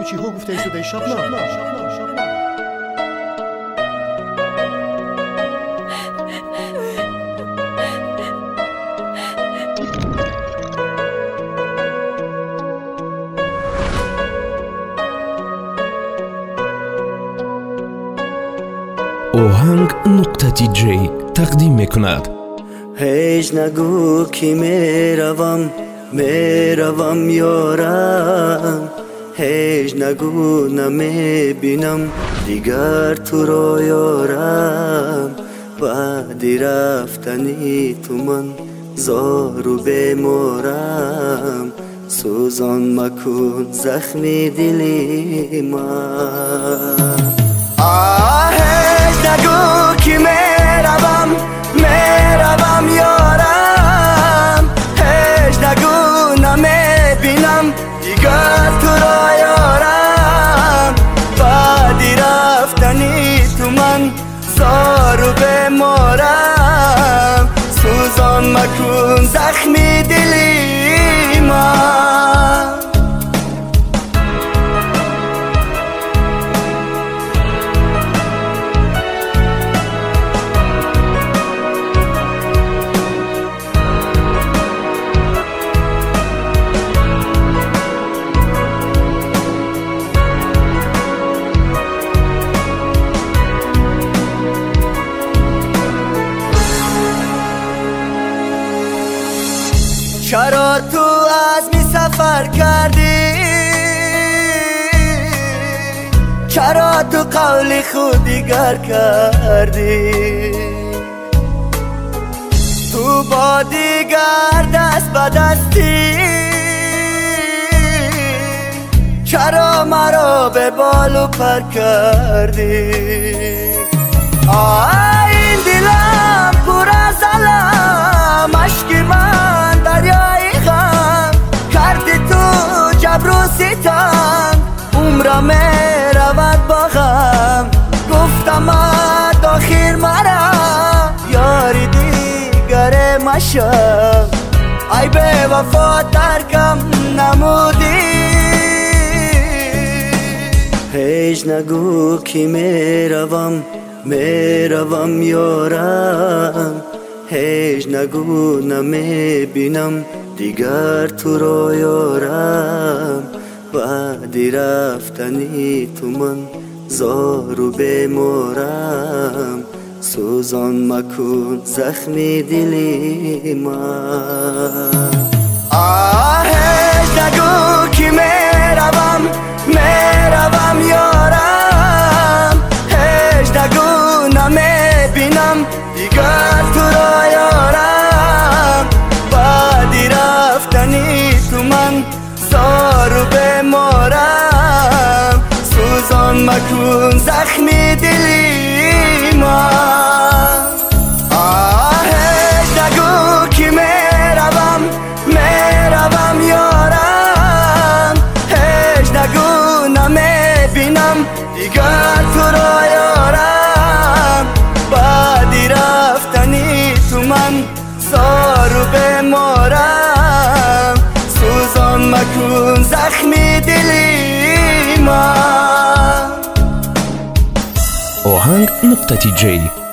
کوچی ها گفته شده شبنم. آهنگ نقطه جی تقدیم میکند. هیچ نگو که میروم یارم، هیچ نگو نمیبینم دیگر تو رو یارم. بعدی رفتنی تو من زارو بمارم، سوزان مکن زخمی دلی من. هیچ نگو که میروم یارم، هیچ نگو نمیبینم دیگر تو را یارم. بعدی رفتنی تو من زارو بمارم، سوزان مکن زخمی دلی من. چرا تو از می سفر کردی؟ چرا تو قول خود دیگر کردی؟ تو با دیگر دست به دستی، چرا مرا به بال و پر کردی؟ این دلم پر از علم، اشکی من دریای غم کردی تو جبر و ستم، عمرم رود با غم. گفتم آخر مرا یاری دیگر مشم، ای به وفا ترکم نمودی. هیچ نگو که میروم یارم، هیچ نگو نمیبینم دیگر تو رو یارم. بعدی رفتنی تو من زارو بمارم، سوزان مکن زخمی دلی من. هیچ نگو که میروم یارم، هیچ نگو نمیبینم دیگر تو را یارم. بعدی رفتنی تو من زارو بمارم، سوزان مکن زخمی دلی من. هیچ نگو که میروم یارم، هیچ نگو نمیبینم دیگر تو را یارم. بعدی رفتنی تو من زارو بمارم، سوزان مکن زخمی دلی من. آهنگ نقطه جی